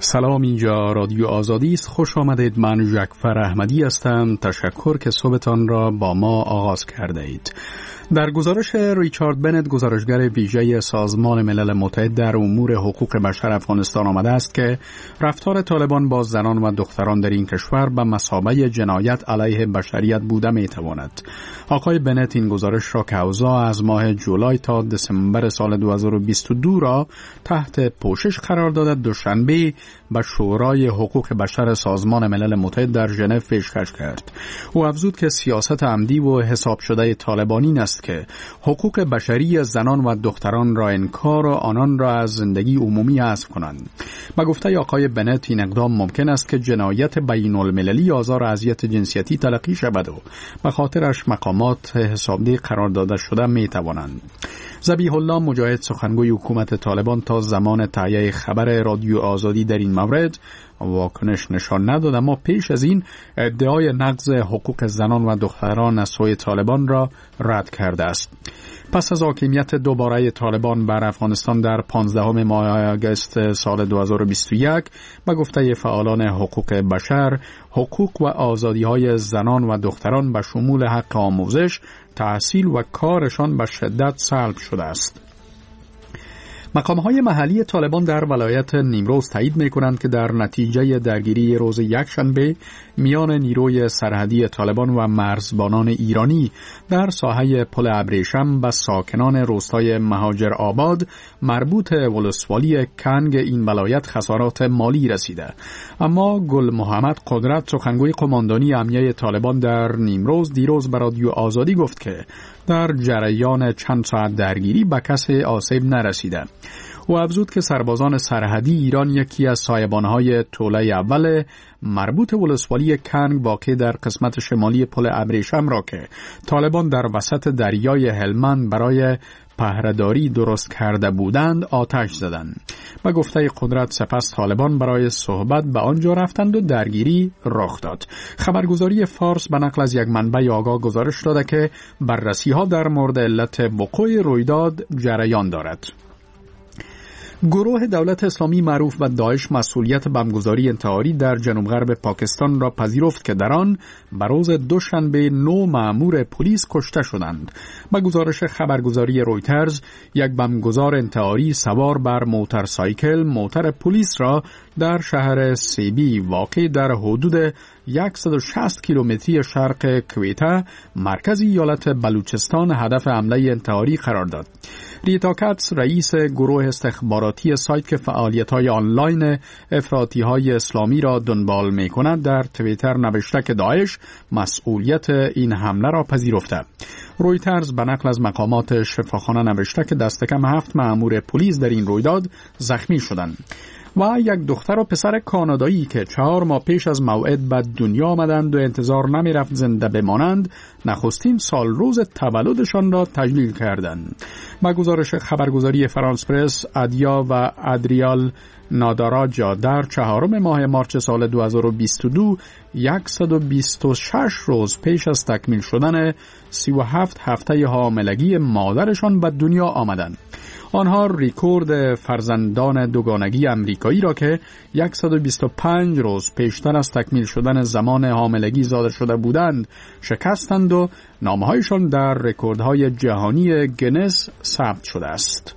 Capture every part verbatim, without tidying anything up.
سلام، اینجا رادیو آزادی است. خوش آمدید. من جعفر احمدی هستم. تشکر که صبحتان را با ما آغاز کرده اید. در گزارش ریچارد بنت، گزارشگر ویژه سازمان ملل متحد در امور حقوق بشر افغانستان، آمده است که رفتار طالبان با زنان و دختران در این کشور به مثابه جنایت علیه بشریت بوده میتواند. آقای بنت این گزارش را که اوضاع از ماه جولای تا دسامبر سال دو هزار و بیست و دو را تحت پوشش قرار داده دوشنبه به شورای حقوق بشر سازمان ملل متحد در ژنو پیشکش کرد. او افزود که سیاست عمدی و حساب شده طالبانی است که حقوق بشری زنان و دختران را انکار و آنان را از زندگی عمومی حذف کنند. با گفته آقای بنت این اقدام ممکن است که جنایت بین المللی آزار و اذیت جنسیتی تلقی شود و به خاطرش مقامات حسابی قرار داده شده می توانند. ذبیح الله مجاهد، سخنگوی حکومت طالبان، تا زمان تهیه خبر رادیو آزادی در این مورد واکنش نشان نداد، اما پیش از این ادعای نقض حقوق زنان و دختران از سوی طالبان را رد کرده است. پس از حاکمیت دوباره طالبان بر افغانستان در پانزدهم ماه آگوست سال دو هزار و بیست و یک، به گفته فعالان حقوق بشر، حقوق و آزادی‌های زنان و دختران به شمول حق آموزش، تحصیل و کارشان به شدت سلب شده است. مقام‌های محلی طالبان در ولایت نیمروز تایید می‌کنند که در نتیجه درگیری روز یکشنبه میان نیروی سرحدی طالبان و مرزبانان ایرانی در ساحه پل ابریشم به ساکنان روستای مهاجر آباد مربوط ولسوالی کنگ این ولایت خسارات مالی رسیده. اما گل محمد قدرت، سخنگوی قماندانی امنیه طالبان در نیمروز، دیروز به رادیو آزادی گفت که در جریان چند ساعت درگیری به کسی آسیب نرسیده. او افزود که سربازان سرحدی ایران یکی از سایبان‌های توله اول مربوط ولسوالی کنگ واقع در قسمت شمالی پل ابریشم را که طالبان در وسط دریای هلمند برای پهره‌داری درست کرده بودند آتش زدند. و گفته قدرت سپس طالبان برای صحبت به آنجا رفتند و درگیری رخ داد. خبرگزاری فارس به نقل از یک منبع آگاه گزارش داده که بررسی‌ها در مورد علت وقوع رویداد جریان دارد. گروه دولت اسلامی معروف به داعش مسئولیت بمبگذاری انتحاری در جنوب غرب پاکستان را پذیرفت که در آن به روز دوشنبه نه مأمور پلیس کشته شدند. با گزارش خبرگزاری رویترز، یک بمبگذار انتحاری سوار بر موتورسایکل موتر پلیس را در شهر سیبی واقع در حدود صد و شصت کیلومتری شرق کویته، مرکز ایالت بلوچستان، هدف حمله انتحاری قرار داد. ریتا کاتس، رئیس گروه استخباراتی سایت که فعالیت‌های آنلاین افراطی‌های اسلامی را دنبال می‌کند، در توییتر نوشته که داعش مسئولیت این حمله را پذیرفته. رویترز به نقل از مقامات شفاخانه نوشته که دست کم هفت مأمور پلیس در این رویداد زخمی شدند. و یک دختر و پسر کانادایی که چهار ماه پیش از موعد به دنیا آمدند و انتظار نمی رفت زنده بمانند، نخستین سال روز تولدشان را تجلیل کردند. با گزارش خبرگزاری فرانس پرس، ادیا و ادریال ناداراجا در چهارم ماه مارچ سال دو هزار و بیست و دو، صد و بیست و شش روز پیش از تکمیل شدن سی و هفت هفته حاملگی مادرشان به دنیا آمدند. آنها ریکورد فرزندان دوگانگی امریکایی را که صد و بیست و پنج روز پیشتر از تکمیل شدن زمان حاملگی زاده شده بودند شکستند و نامه‌هایشان در رکوردهای جهانی گینس ثبت شده است.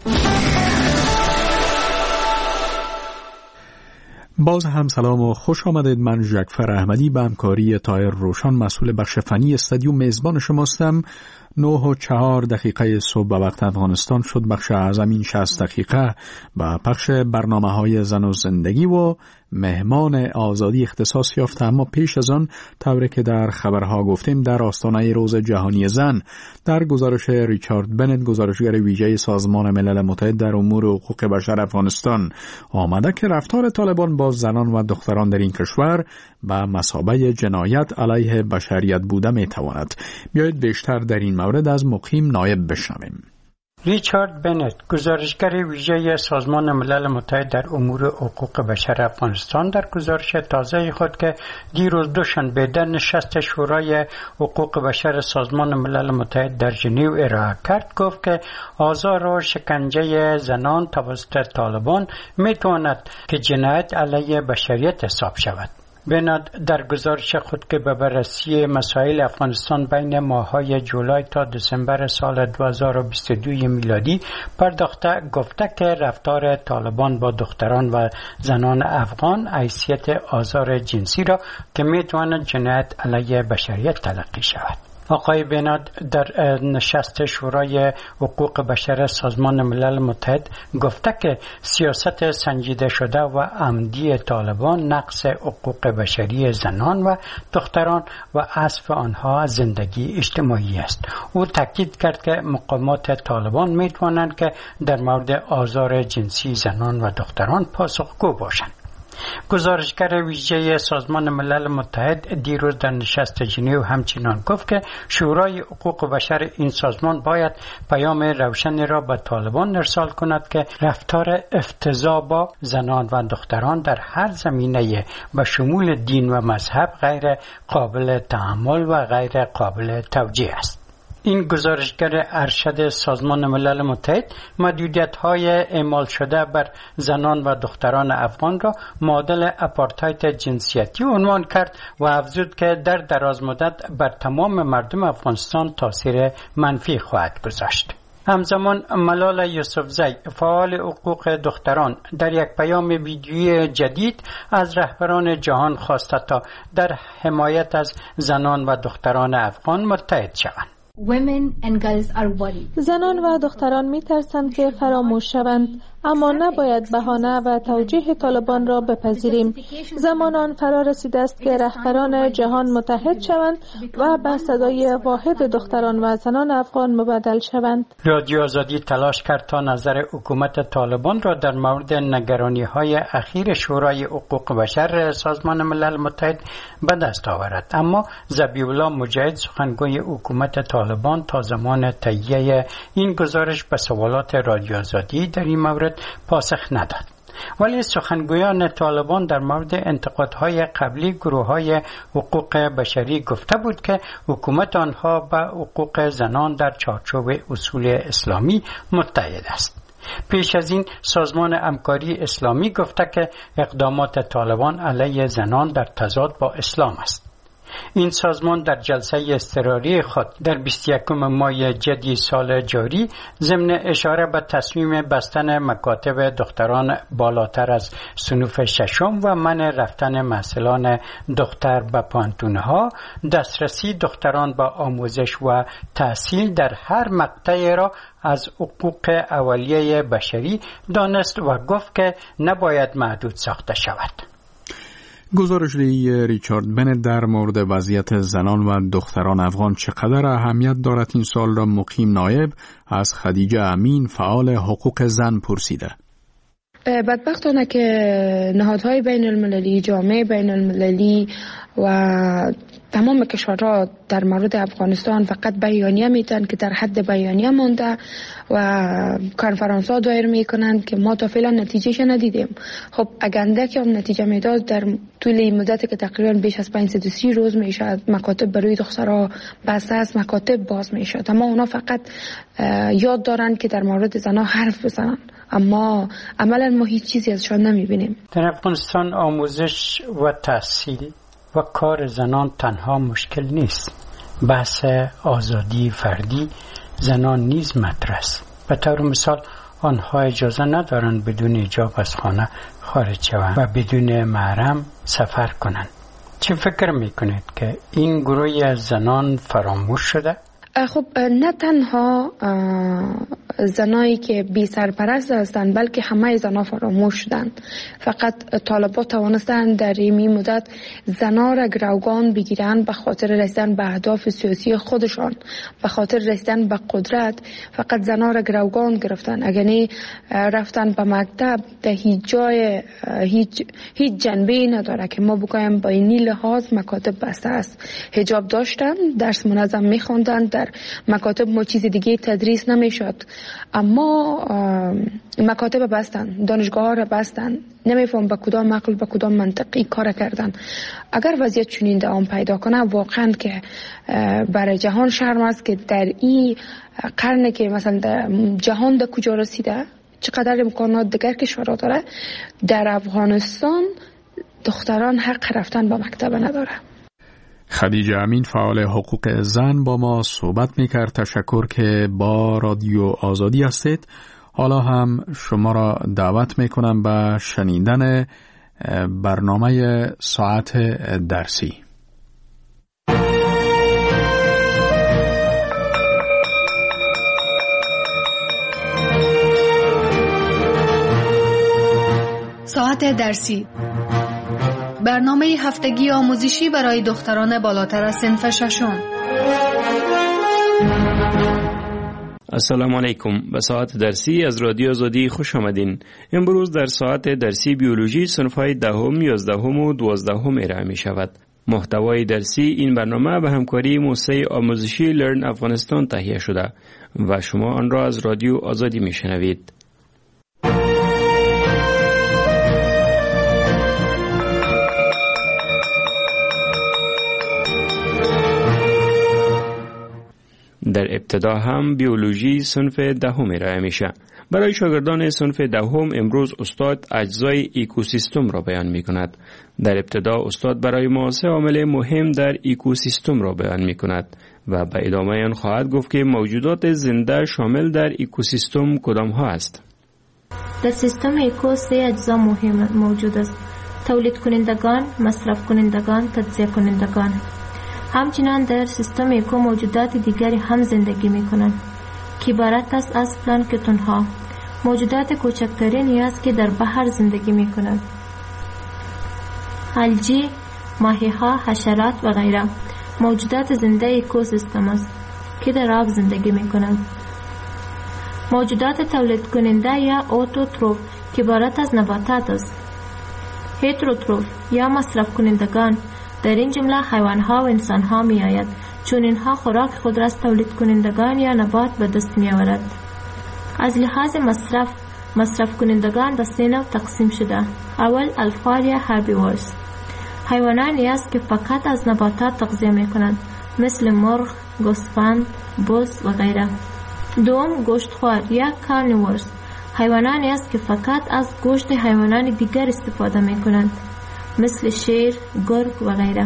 باز هم سلام و خوش آمدید. من جعفر احمدی به همکاری طاهر روشن مسئول بخش فنی استودیو میزبان شماستم. نه و چهار دقیقه صبح به وقت افغانستان شد. بخش اعظم این شصت دقیقه به پخش برنامه های زن و زندگی و مهمان آزادی اختصاص یافته. اما پیش از آن، طوری که در خبرها گفتیم، در آستانه روز جهانی زن، در گزارش ریچارد بنت، گزارشگر ویژه سازمان ملل متحد در امور حقوق بشر افغانستان، آمده که رفتار طالبان با زنان و دختران در این کشور به مثابه جنایت علیه بشریت بوده می تواند. بیایید بیشتر در این مورد از مقیم نایب بشنویم. ریچارد بنت، گزارشگر ویژه سازمان ملل متحد در امور حقوق بشر افغانستان، در گزارش تازه خود که دیروز دوشنبه در نشست شورای حقوق بشر سازمان ملل متحد در ژنو ارائه کرد، گفت که آزار و شکنجه زنان توسط طالبان میتواند که جنایت علیه بشریت حساب شود. بناد در گزارش خود که به بررسی مسائل افغانستان بین ماه‌های جولای تا دسامبر سال دو هزار و بیست و دو میلادی پرداخته، گفته که رفتار طالبان با دختران و زنان افغان حیثیت آزار جنسی را که میتواند جنایت علیه بشریت تلقی شود. آقای بناد در نشست شورای حقوق بشر سازمان ملل متحد گفته که سیاست سنجیده شده و عمدی طالبان نقض حقوق بشری زنان و دختران و حذف آنها از زندگی اجتماعی است. او تاکید کرد که مقامات طالبان میتوانند که در مورد آزار جنسی زنان و دختران پاسخگو باشند. گزارشگر ویژه سازمان ملل متحد دیروز در نشست ژنو همچنان گفت که شورای حقوق بشر این سازمان باید پیام روشنی را به طالبان ارسال کند که رفتار افتضاح با زنان و دختران در هر زمینه به شمول دین و مذهب غیر قابل تحمل و غیر قابل توجیه است. این گزارشگر ارشد سازمان ملل متحد محدودیت‌های اعمال شده بر زنان و دختران افغان را معادل آپارتاید جنسیتی عنوان کرد و افزود که در دراز مدت بر تمام مردم افغانستان تاثیر منفی خواهد گذاشت. همزمان ملال یوسفزی، فعال حقوق دختران، در یک پیام ویدیویی جدید از رهبران جهان خواسته تا در حمایت از زنان و دختران افغان متحد شوند. زنان و دختران می ترسند که فراموش شوند، اما نباید بهانه و توجیه طالبان را بپذیریم. زمان آن فرا رسیده است که رهبران جهان متحد شوند و به صدای واحد دختران و زنان افغان مبدل شوند. رادیو آزادی تلاش کرد تا نظر حکومت طالبان را در مورد نگرانی‌های اخیر شورای حقوق بشر سازمان ملل متحد به دست آورد، اما ذبیح‌الله مجاهد، سخنگوی حکومت طالبان، تا زمان تهیه این گزارش به سوالات رادیو آزادی در این مورد پاسخ نداد. ولی سخنگویان طالبان در مورد انتقادهای قبلی گروه‌های حقوق بشری گفته بود که حکومت آنها به حقوق زنان در چارچوب اصول اسلامی متحد است. پیش از این سازمان همکاری اسلامی گفته که اقدامات طالبان علیه زنان در تضاد با اسلام است. این سازمان در جلسه اضطراری خود در بیست و یکم ماه جدی سال جاری ضمن اشاره به تصمیم بستن مکاتب دختران بالاتر از صنوف ششم و منع رفتن محصلان دختر به پانتونها، دسترسی دختران به آموزش و تحصیل در هر مقطعی را از حقوق اولیه بشری دانست و گفت که نباید محدود ساخته شود. گزارش‌دهی ریچارد بنت در مورد وضعیت زنان و دختران افغان چقدر اهمیت دارد این سال را مقیم نایب از خدیجه امین، فعال حقوق زن، پرسیده. بدبختانه که نهادهای بین المللی، جامعه بین المللی و تمام کشورها در مورد افغانستان فقط بیانیه میتن که در حد بیانیه مونده و کنفرانس ها دایر میکنند که ما تا فعلا نتیجهش ندیدیم. خب اگه که هم نتیجه میداد در طول این مدت که تقریبا بیش از پانصد و سی روز میشد مکاتب برای دخترها بسته است، مکاتب باز میشد، اما اونا فقط یاد دارن که در مورد زنها حرف بزنن، اما عملا ما هیچ چیزی ازشان نمیبینیم. در افغانستان آموزش و تحصیل و کار زنان تنها مشکل نیست. بحث آزادی فردی زنان نیز مطرح است. به طور مثال آنها اجازه ندارند بدون حجاب از خانه خارج شوند و بدون محرم سفر کنند. چه فکر میکنید که این گروهی از زنان فراموش شده؟ خب نه تنها زنایی که بی سرپرست هستند بلکه همه زنها فراموش شدند. فقط طالبان توانستند در این مدت زنها را گروگان بگیرند به خاطر رسیدن به اهداف سیاسی خودشان، به خاطر رسیدن به قدرت. فقط زنها را گروگان گرفتند، اگر نه رفتن به مکتب در هیچ جای هیچ هیچ جنبه‌ای نداره که ما بگویم با این لحاظ مکاتب بسته است. حجاب داشتند، درس منظم می‌خواندند، در در مکاتب ما چیز دیگه تدریس نمیشد، اما مکاتب بستن، دانشگاه ها را بستن، نمیفهم با کدام عقل با کدام منطق این کار کردن. اگر وضعیت چنین دوام پیدا کنه واقعا که برای جهان شرم است که در این قرن که مثلا جهان در کجا رسیده، چقدر امکانات دیگر کشورها داره، در افغانستان دختران حق رفتن به مکتب نداره. خدیجه امین فعال حقوق زن با ما صحبت میکرد. تشکر که با رادیو آزادی هستید. حالا هم شما را دعوت میکنم به شنیدن برنامه ساعت درسی. ساعت درسی، برنامه هفتگی آموزشی برای دختران بالاتر از صنف ششم. السلام علیکم. به ساعت درسی از رادیو آزادی خوش آمدین. امروز در ساعت درسی بیولوژی صنف‌های دهم، یازدهم و دوازدهم ارائه می شود. محتوای درسی این برنامه به همکاری موسسه آموزشی لرن افغانستان تهیه شده و شما آن را از رادیو آزادی می شنوید. در ابتدا هم بیولوژی صنف دهم ارائه میشه. برای شاگردان صنف دهم امروز استاد اجزای اکوسیستم را بیان می کند. در ابتدا استاد برای ما سه عامل مهم در اکوسیستم را بیان می کند و به ادامه آن خواهد گفت که موجودات زنده شامل در اکوسیستم کدام ها است. در سیستم اکو سه اجزا مهم موجود است: تولید کنندگان، مصرف کنندگان، تجزیه کنندگان. همچنین در سیستم اکو موجودات دیگری هم زندگی می کنند که عبارت است از پلانکتون ها، موجودات کوچکترینی است که در بحر زندگی می کنند. الژی، ماهی ها، حشرات و غیره موجودات زنده اکوسیستم است که در آب زندگی می کنند. موجودات تولید کننده یا اوتوتروف که عبارت از نباتات است. هتروتروف یا مصرف کنندگان در این جمله حیوان ها و انسان ها می آید، چون اینها خوراک خود را از تولید کنندگان یا نبات به دست می آورد. از لحاظ مصرف، مصرف کنندگان به سه نوع تقسیم شده. اول الفار یا هربیورز، حیوانانی است که فقط از نباتات تغذیه می کنند، مثل مرغ، گوسفند، بز و غیره. دوم گوشتخوار یا کارنیورز، حیوانانی است که فقط از گوشت حیوانات دیگر استفاده می کنند، مثل شیر، گرگ و غیره.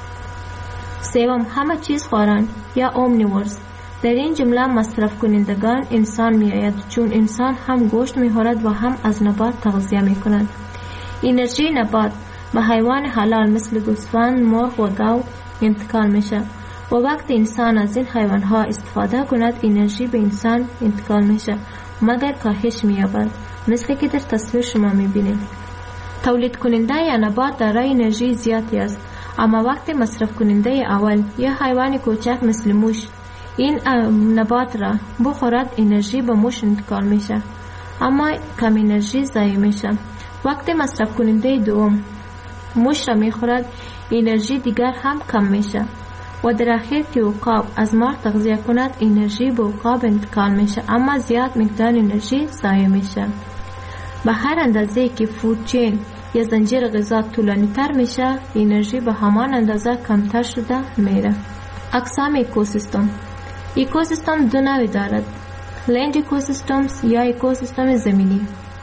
سوم همه چیز خواران یا اومنیورز، در این جمله مصرف کنندگان انسان می آید، چون انسان هم گوشت می خورد و هم از نبات تغذیه می کند. انرژی نبات به حیوان حلال مثل گوسفند، مرغ و گاو انتقال می شود و وقتی انسان از این حیوان ها استفاده کند انرژی به انسان انتقال می شود مگر کاهش می یابد، مثل که در تصویر شما می بینید. تولید کننده یا نبات دارای انرژی زیادی است، اما وقتی مصرف کننده اول یا حیوان کوچک مثل موش این نبات را بخورد انرژی به موش انتقال میشه، اما کم انرژی ضایع میشه. وقتی مصرف کننده دوم موش را میخورد انرژی دیگر هم کم میشه و در اخیر که عقاب از مار تغذیه کند انرژی به عقاب انتقال میشه، اما زیاد مقدار انرژی ضایع میشه. به هر اندازه که فود چین یا زنجیر غذا طولانی تر میشه انرژی به همان اندازه کمتر شده میره. اقسام اکوسیستم. اکوسیستم دو نوع دارد: لند اکوسیستمز یا اکوسیستم زمینی.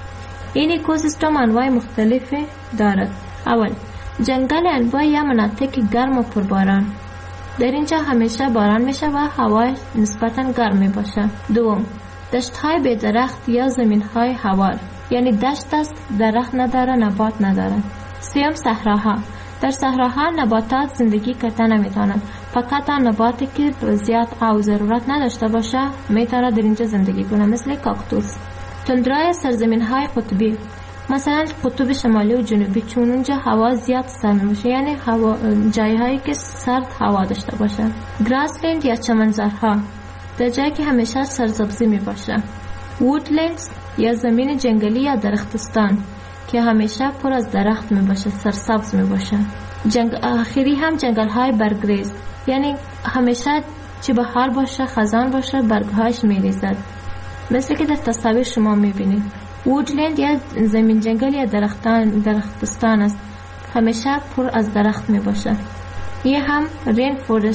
این اکوسیستم انواع مختلفی دارد. اول جنگل انواع یا مناطق گرم و پرباران، در اینجا همیشه باران میشه و هوا نسبتاً گرم می باشه. دوم دشت های بی درخت یا زمین های هوار، یعنی دشت است درخت نداره نبات نداره. سوم صحراها، در صحراها نباتات زندگی کردن نمیتونن، فقط آن نباتی که زیاد آب ضرورت نداشته باشه میتونه در اینجا زندگی کنه، مثل کاکتوس. تندرای سرزمین های قطبی، مثلا قطب شمالی و جنوبی، چون اونجا هوا زیاد سرد میشه، یعنی هوا جایی هایی که سرد هوا داشته باشه. گراسلند یا چمنزارها، در جایی که همیشه سرسبزی می باشه. وودلندز یا زمین جنگلی یا درختستان که همیشه پر از درخت می باشه، سرسبز می باشه. جنگ آخری هم جنگل های برگریز، یعنی همیشه چه بهار باشه خزان باشه برگهاش میریزد. مثل که در تصاویر شما میبینید. وودلند یا زمین جنگل یا درختان درختستان است. همیشه پر از درخت میباشه. یه هم رین فورست